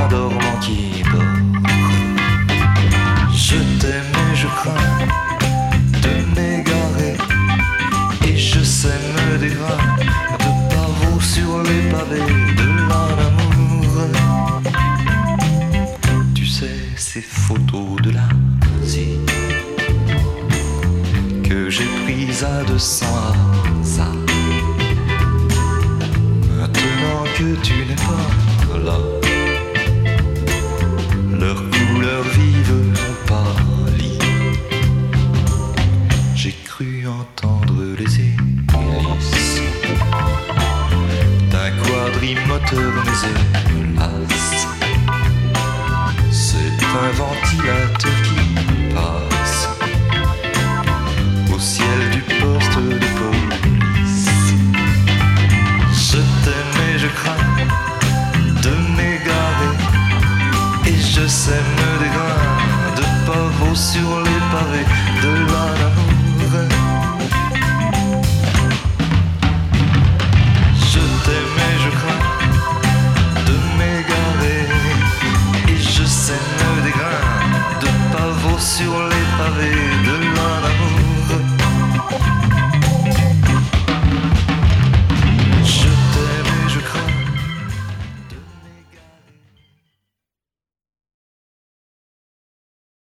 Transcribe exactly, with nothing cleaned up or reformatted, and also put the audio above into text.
dormant qui dort. Je t'aime et je crains de m'égarer, et je sais me dégrader de pavots sur les pavés de l'amour. Tu sais, ces photos de l'Asie que j'ai prises à deux cents hasards. Maintenant que tu n'es pas là, leurs couleurs vives ont pâli. J'ai cru entendre les hélices d'un quadrimoteur, mais hélas, c'est un ventilateur qui passe au ciel du poste de police. Je t'aime et je crains de m'égarer, et je sais me dégrader de pavots sur les pavés de l'amour. Je t'aime et je crains de m'égarer, et je sais me dégrader de pavots sur les pavés